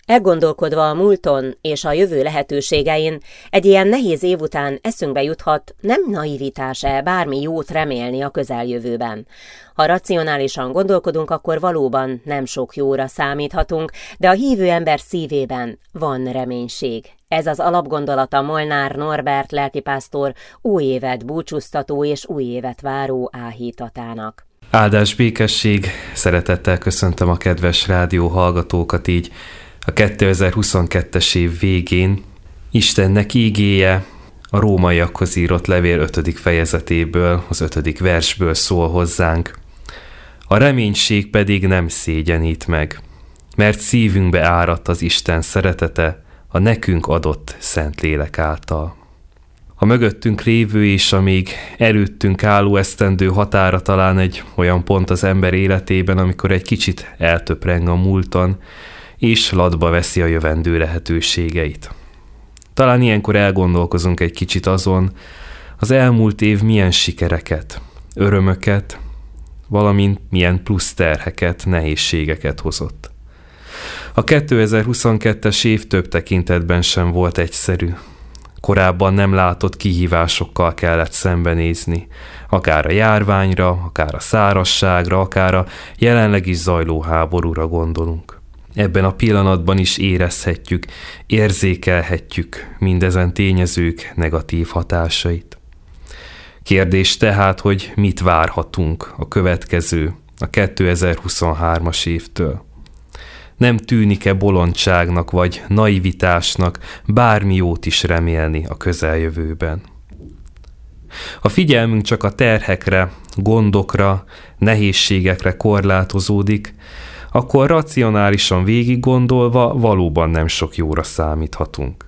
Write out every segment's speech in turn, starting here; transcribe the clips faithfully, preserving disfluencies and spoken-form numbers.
Elgondolkodva a múlton és a jövő lehetőségein, egy ilyen nehéz év után eszünkbe juthat, nem naivitás-e bármi jót remélni a közeljövőben. Ha racionálisan gondolkodunk, akkor valóban nem sok jóra számíthatunk, de a hívő ember szívében van reménység. Ez az alapgondolata Molnár Norbert lelkipásztor új évet búcsúztató és új évet váró áhítatának. Áldás, békesség, szeretettel köszöntöm a kedves rádió hallgatókat így a kétezer-huszonkettes év végén. Istennek ígéje a rómaiakhoz írott levél ötödik fejezetéből, az ötödik versből szól hozzánk. A reménység pedig nem szégyenít meg, mert szívünkbe áradt az Isten szeretete a nekünk adott Szentlélek által. A mögöttünk lévő és a még előttünk álló esztendő határa talán egy olyan pont az ember életében, amikor egy kicsit eltöpreng a múlton, és latba veszi a jövendő lehetőségeit. Talán ilyenkor elgondolkozunk egy kicsit azon, az elmúlt év milyen sikereket, örömöket, valamint milyen plusz terheket, nehézségeket hozott. A kétezer-huszonkettes év több tekintetben sem volt egyszerű. Korábban nem látott kihívásokkal kellett szembenézni, akár a járványra, akár a szárazságra, akár a jelenleg is zajló háborúra gondolunk. Ebben a pillanatban is érezhetjük, érzékelhetjük mindezen tényezők negatív hatásait. Kérdés tehát, hogy mit várhatunk a következő, a kétezer-huszonhármas évtől. Nem tűnik-e bolondságnak vagy naivitásnak bármi jót is remélni a közeljövőben? Ha figyelmünk csak a terhekre, gondokra, nehézségekre korlátozódik, akkor racionálisan végig gondolva valóban nem sok jóra számíthatunk.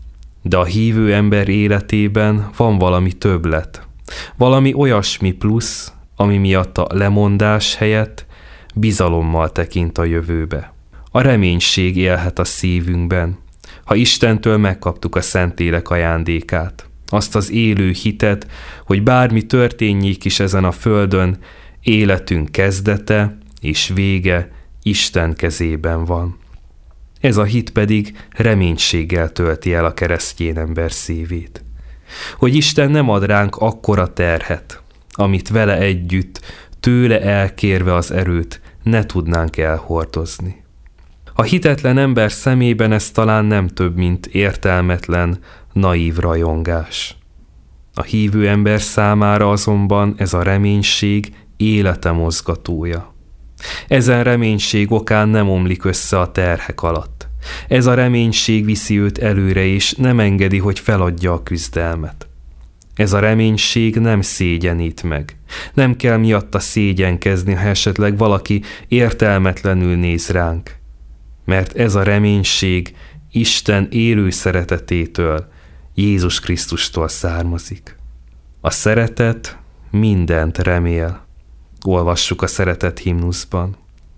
De a hívő ember életében van valami többlet, valami olyasmi plusz, ami miatt a lemondás helyett bizalommal tekint a jövőbe. A reménység élhet a szívünkben, ha Istentől megkaptuk a Szentlélek ajándékát, azt az élő hitet, hogy bármi történjék is ezen a földön, életünk kezdete és vége Isten kezében van. Ez a hit pedig reménységgel tölti el a keresztény ember szívét. Hogy Isten nem ad ránk akkora terhet, amit vele együtt, tőle elkérve az erőt ne tudnánk elhordozni. A hitetlen ember szemében ez talán nem több, mint értelmetlen, naív rajongás. A hívő ember számára azonban ez a reménység élete mozgatója. Ezen reménység okán nem omlik össze a terhek alatt. Ez a reménység viszi őt előre, és nem engedi, hogy feladja a küzdelmet. Ez a reménység nem szégyenít meg. Nem kell miatta szégyenkezni, ha esetleg valaki értelmetlenül néz ránk. Mert ez a reménység Isten élő szeretetétől, Jézus Krisztustól származik. A szeretet mindent remél. Olvassuk a szeretet himnuszban.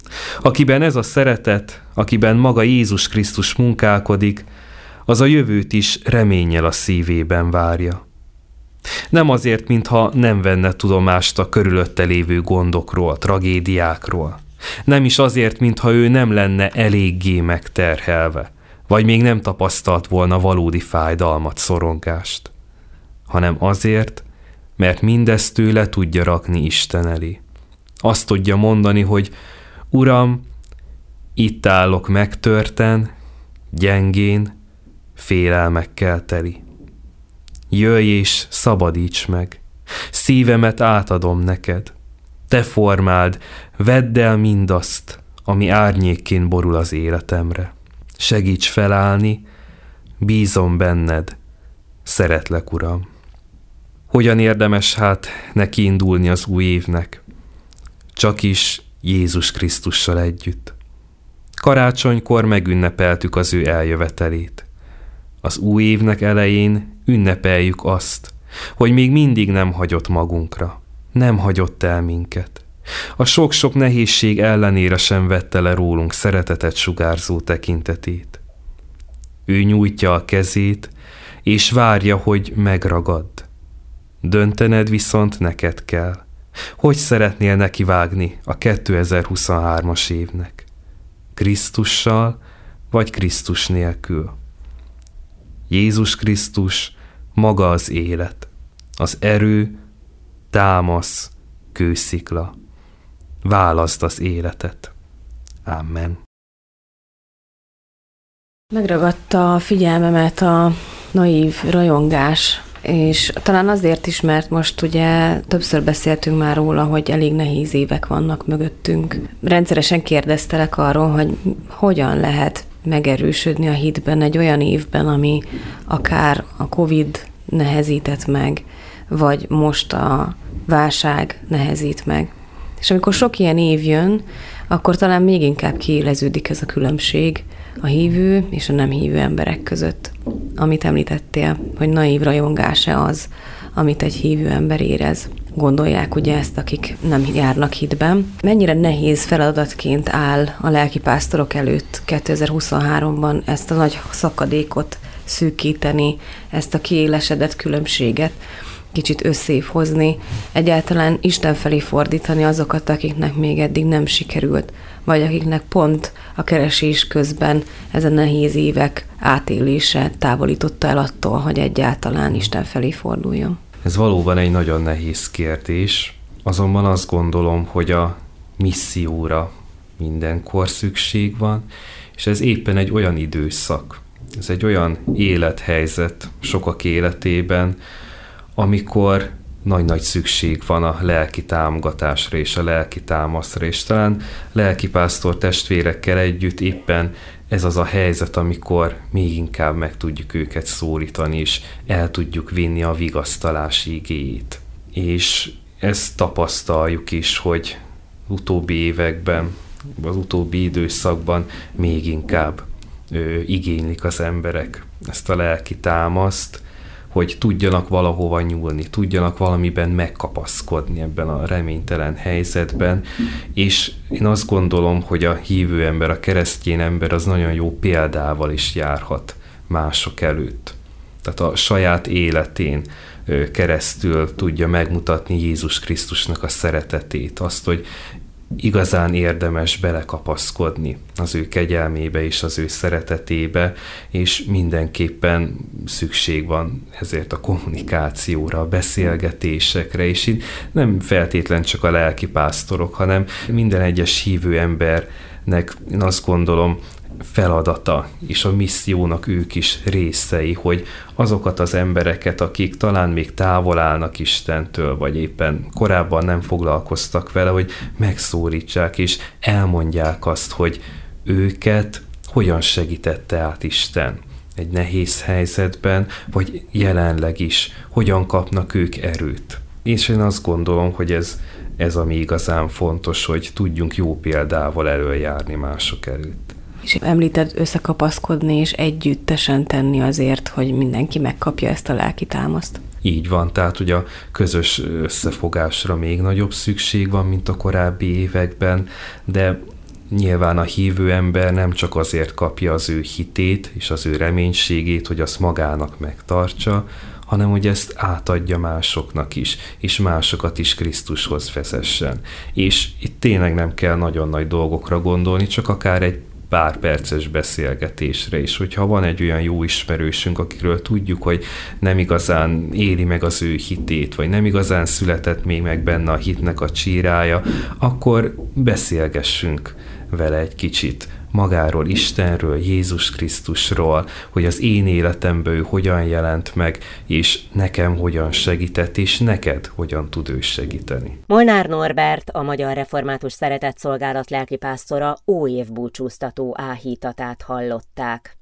Akiben ez a szeretet, akiben maga Jézus Krisztus munkálkodik, az a jövőt is reménnyel a szívében várja. Nem azért, mintha nem venne tudomást a körülötte lévő gondokról, tragédiákról. Nem is azért, mintha ő nem lenne eléggé megterhelve, vagy még nem tapasztalt volna valódi fájdalmat, szorongást, hanem azért, mert mindezt tőle tudja rakni Isten elé. Azt tudja mondani, hogy Uram, itt állok megtörten, gyengén, félelmekkel teli. Jöjj és szabadíts meg, szívemet átadom neked. Te formáld, vedd el mindazt, ami árnyékként borul az életemre. Segíts felállni, bízom benned, szeretlek, Uram. Hogyan érdemes hát neki indulni az új évnek? Csak is Jézus Krisztussal együtt. Karácsonykor megünnepeltük az ő eljövetelét. Az új évnek elején ünnepeljük azt, hogy még mindig nem hagyott magunkra, nem hagyott el minket. A sok-sok nehézség ellenére sem vette le rólunk szeretetet sugárzó tekintetét. Ő nyújtja a kezét, és várja, hogy megragadd. Döntened viszont neked kell. Hogy szeretnél nekivágni a kétezer-huszonhármas évnek? Krisztussal, vagy Krisztus nélkül. Jézus Krisztus maga az élet, az erő, támasz, kőszikla. Válaszd az életet. Amen. Megragadta a figyelmemet a naív rajongás, és talán azért is, mert most ugye többször beszéltünk már róla, hogy elég nehéz évek vannak mögöttünk. Rendszeresen kérdeztelek arról, hogy hogyan lehet megerősödni a hitben egy olyan évben, ami akár a Covid nehezített meg, vagy most a válság nehezít meg. És amikor sok ilyen év jön, akkor talán még inkább kiéleződik ez a különbség a hívő és a nem hívő emberek között. Amit említettél, hogy naív rajongás-e az, amit egy hívő ember érez. Gondolják ugye ezt, akik nem járnak hitben. Mennyire nehéz feladatként áll a lelkipásztorok előtt kétezer-huszonháromban ezt a nagy szakadékot szűkíteni, ezt a kiélesedett különbséget kicsit összébb hozni, egyáltalán Isten felé fordítani azokat, akiknek még eddig nem sikerült, vagy akiknek pont a keresés közben ez a nehéz évek átélése távolította el attól, hogy egyáltalán Isten felé forduljon. Ez valóban egy nagyon nehéz kérdés, azonban azt gondolom, hogy a misszióra mindenkor szükség van, és ez éppen egy olyan időszak, ez egy olyan élethelyzet sokak életében, amikor nagy-nagy szükség van a lelki támogatásra és a lelki támaszra, és talán lelkipásztor testvérekkel együtt éppen ez az a helyzet, amikor még inkább meg tudjuk őket szólítani, és el tudjuk vinni a vigasztalás igéjét. És ezt tapasztaljuk is, hogy utóbbi években, az utóbbi időszakban még inkább ö, igénylik az emberek ezt a lelki támaszt, hogy tudjanak valahova nyúlni, tudjanak valamiben megkapaszkodni ebben a reménytelen helyzetben, és én azt gondolom, hogy a hívő ember, a keresztény ember az nagyon jó példával is járhat mások előtt. Tehát a saját életén keresztül tudja megmutatni Jézus Krisztusnak a szeretetét, azt, hogy igazán érdemes belekapaszkodni az ő kegyelmébe és az ő szeretetébe, és mindenképpen szükség van ezért a kommunikációra, a beszélgetésekre, és itt nem feltétlen csak a lelkipásztorok, hanem minden egyes hívő embernek, én azt gondolom, feladata, és a missziónak ők is részei, hogy azokat az embereket, akik talán még távol állnak Istentől, vagy éppen korábban nem foglalkoztak vele, hogy megszólítsák, és elmondják azt, hogy őket hogyan segítette át Isten egy nehéz helyzetben, vagy jelenleg is, hogyan kapnak ők erőt. És én azt gondolom, hogy ez, ez ami igazán fontos, hogy tudjunk jó példával előjárni mások előtt. És említed összekapaszkodni és együttesen tenni azért, hogy mindenki megkapja ezt a lelki támaszt. Így van, tehát ugye a közös összefogásra még nagyobb szükség van, mint a korábbi években, de nyilván a hívő ember nem csak azért kapja az ő hitét és az ő reménységét, hogy azt magának megtartsa, hanem hogy ezt átadja másoknak is, és másokat is Krisztushoz vezessen. És itt tényleg nem kell nagyon nagy dolgokra gondolni, csak akár egy pár perces beszélgetésre is, hogyha van egy olyan jó ismerősünk, akikről tudjuk, hogy nem igazán éli meg az ő hitét, vagy nem igazán született még meg benne a hitnek a csírája, akkor beszélgessünk vele egy kicsit magáról, Istenről, Jézus Krisztusról, hogy az én életemben ő hogyan jelent meg, és nekem hogyan segített, és neked hogyan tud ő segíteni. Molnár Norbert, a Magyar Református Szeretetszolgálat lelkipásztora óév búcsúztató áhítatát hallották.